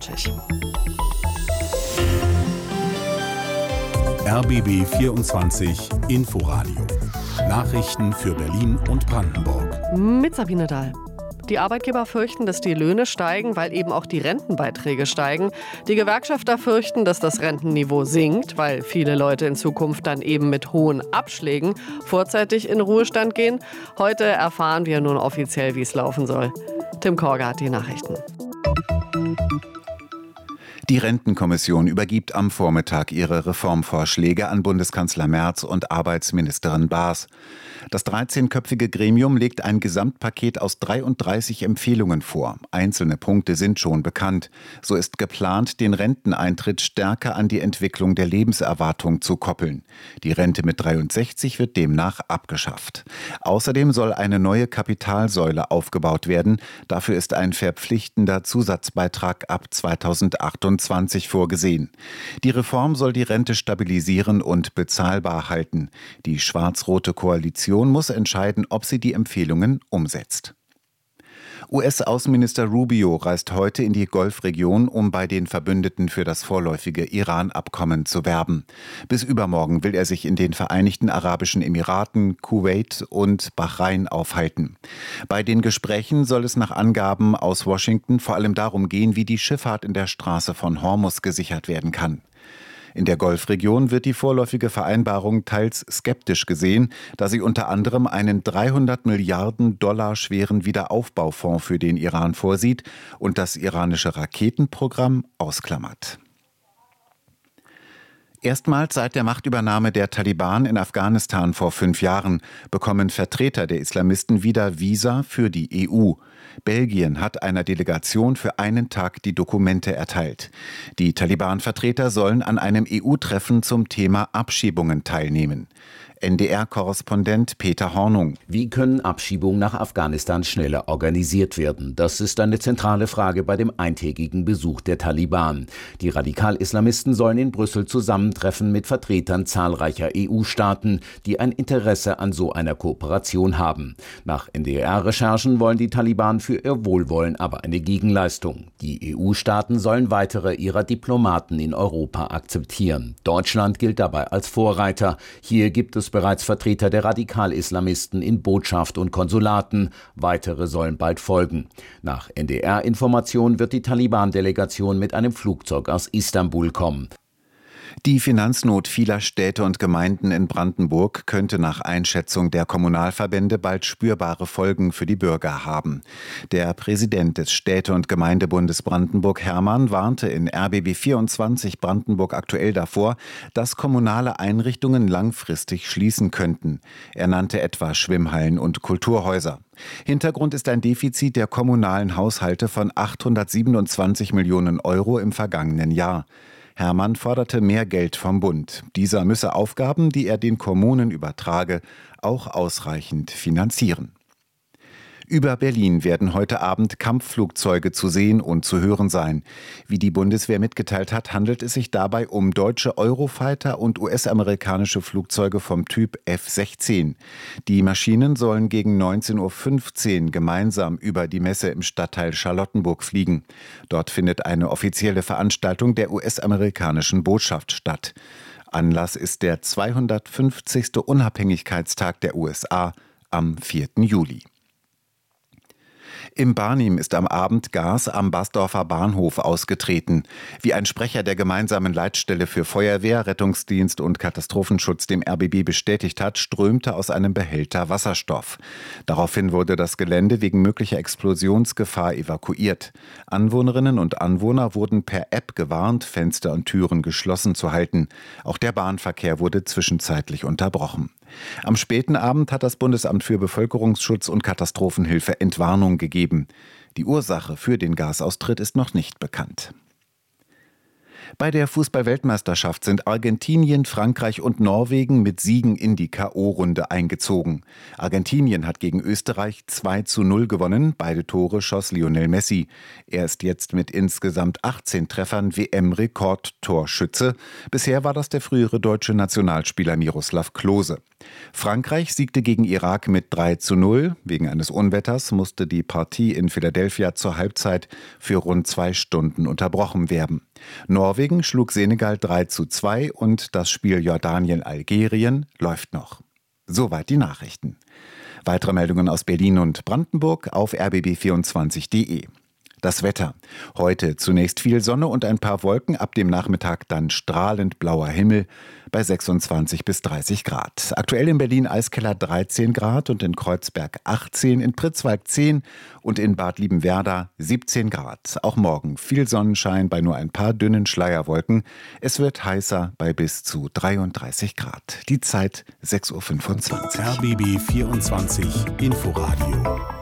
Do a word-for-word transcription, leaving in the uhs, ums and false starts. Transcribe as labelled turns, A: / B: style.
A: vierundzwanzig.
B: R B B vierundzwanzig Inforadio. Nachrichten für Berlin und Brandenburg.
A: Mit Sabine Dahl. Die Arbeitgeber fürchten, dass die Löhne steigen, weil eben auch die Rentenbeiträge steigen. Die Gewerkschafter fürchten, dass das Rentenniveau sinkt, weil viele Leute in Zukunft dann eben mit hohen Abschlägen vorzeitig in Ruhestand gehen. Heute erfahren wir nun offiziell, wie es laufen soll. Tim Korge hat die Nachrichten.
C: Die Rentenkommission übergibt am Vormittag ihre Reformvorschläge an Bundeskanzler Merz und Arbeitsministerin Baas. Das dreizehnköpfige Gremium legt ein Gesamtpaket aus dreiunddreißig Empfehlungen vor. Einzelne Punkte sind schon bekannt. So ist geplant, den Renteneintritt stärker an die Entwicklung der Lebenserwartung zu koppeln. Die Rente mit dreiundsechzig wird demnach abgeschafft. Außerdem soll eine neue Kapitalsäule aufgebaut werden. Dafür ist ein verpflichtender Zusatzbeitrag ab zweitausendachtundzwanzig vorgesehen. Die Reform soll die Rente stabilisieren und bezahlbar halten. Die schwarz-rote Koalition muss entscheiden, ob sie die Empfehlungen umsetzt. U S-Außenminister Rubio reist heute in die Golfregion, um bei den Verbündeten für das vorläufige Iran-Abkommen zu werben. Bis übermorgen will er sich in den Vereinigten Arabischen Emiraten, Kuwait und Bahrain aufhalten. Bei den Gesprächen soll es nach Angaben aus Washington vor allem darum gehen, wie die Schifffahrt in der Straße von Hormuz gesichert werden kann. In der Golfregion wird die vorläufige Vereinbarung teils skeptisch gesehen, da sie unter anderem einen dreihundert Milliarden Dollar schweren Wiederaufbaufonds für den Iran vorsieht und das iranische Raketenprogramm ausklammert. Erstmals seit der Machtübernahme der Taliban in Afghanistan vor fünf Jahren bekommen Vertreter der Islamisten wieder Visa für die E U. Belgien hat einer Delegation für einen Tag die Dokumente erteilt. Die Taliban-Vertreter sollen an einem E U-Treffen zum Thema Abschiebungen teilnehmen. N D R-Korrespondent Peter Hornung.
D: Wie können Abschiebungen nach Afghanistan schneller organisiert werden? Das ist eine zentrale Frage bei dem eintägigen Besuch der Taliban. Die Radikal-Islamisten sollen in Brüssel zusammentreffen mit Vertretern zahlreicher E U-Staaten, die ein Interesse an so einer Kooperation haben. Nach N D R-Recherchen wollen die Taliban für ihr Wohlwollen aber eine Gegenleistung. Die E U-Staaten sollen weitere ihrer Diplomaten in Europa akzeptieren. Deutschland gilt dabei als Vorreiter. Hier gibt es bereits Vertreter der Radikal-Islamisten in Botschaft und Konsulaten. Weitere sollen bald folgen. Nach N D R-Informationen wird die Taliban-Delegation mit einem Flugzeug aus Istanbul kommen.
C: Die Finanznot vieler Städte und Gemeinden in Brandenburg könnte nach Einschätzung der Kommunalverbände bald spürbare Folgen für die Bürger haben. Der Präsident des Städte- und Gemeindebundes Brandenburg, Hermann, warnte in R B B vierundzwanzig Brandenburg aktuell davor, dass kommunale Einrichtungen langfristig schließen könnten. Er nannte etwa Schwimmhallen und Kulturhäuser. Hintergrund ist ein Defizit der kommunalen Haushalte von achthundertsiebenundzwanzig Millionen Euro im vergangenen Jahr. Hermann forderte mehr Geld vom Bund. Dieser müsse Aufgaben, die er den Kommunen übertrage, auch ausreichend finanzieren. Über Berlin werden heute Abend Kampfflugzeuge zu sehen und zu hören sein. Wie die Bundeswehr mitgeteilt hat, handelt es sich dabei um deutsche Eurofighter und U S-amerikanische Flugzeuge vom Typ F sechzehn. Die Maschinen sollen gegen neunzehn Uhr fünfzehn gemeinsam über die Messe im Stadtteil Charlottenburg fliegen. Dort findet eine offizielle Veranstaltung der U S-amerikanischen Botschaft statt. Anlass ist der zweihundertfünfzigste Unabhängigkeitstag der U S A am vierten Juli. Im Barnim ist am Abend Gas am Basdorfer Bahnhof ausgetreten. Wie ein Sprecher der gemeinsamen Leitstelle für Feuerwehr, Rettungsdienst und Katastrophenschutz dem R B B bestätigt hat, strömte aus einem Behälter Wasserstoff. Daraufhin wurde das Gelände wegen möglicher Explosionsgefahr evakuiert. Anwohnerinnen und Anwohner wurden per App gewarnt, Fenster und Türen geschlossen zu halten. Auch der Bahnverkehr wurde zwischenzeitlich unterbrochen. Am späten Abend hat das Bundesamt für Bevölkerungsschutz und Katastrophenhilfe Entwarnung gegeben. Die Ursache für den Gasaustritt ist noch nicht bekannt. Bei der Fußball-Weltmeisterschaft sind Argentinien, Frankreich und Norwegen mit Siegen in die K O-Runde eingezogen. Argentinien hat gegen Österreich zwei zu null gewonnen. Beide Tore schoss Lionel Messi. Er ist jetzt mit insgesamt achtzehn Treffern W M-Rekordtorschütze. Bisher war das der frühere deutsche Nationalspieler Miroslav Klose. Frankreich siegte gegen Irak mit drei zu null. Wegen eines Unwetters musste die Partie in Philadelphia zur Halbzeit für rund zwei Stunden unterbrochen werden. Norwegen schlug Senegal drei zu zwei und das Spiel Jordanien-Algerien läuft noch. Soweit die Nachrichten. Weitere Meldungen aus Berlin und Brandenburg auf r b b vierundzwanzig punkt d e. Das Wetter. Heute zunächst viel Sonne und ein paar Wolken, ab dem Nachmittag dann strahlend blauer Himmel bei sechsundzwanzig bis dreißig Grad. Aktuell in Berlin Eiskeller dreizehn Grad und in Kreuzberg achtzehn, in Pritzwalk zehn und in Bad Liebenwerda siebzehn Grad. Auch morgen viel Sonnenschein bei nur ein paar dünnen Schleierwolken. Es wird heißer bei bis zu dreiunddreißig Grad. Die Zeit sechs Uhr fünfundzwanzig.
B: R B B vierundzwanzig Inforadio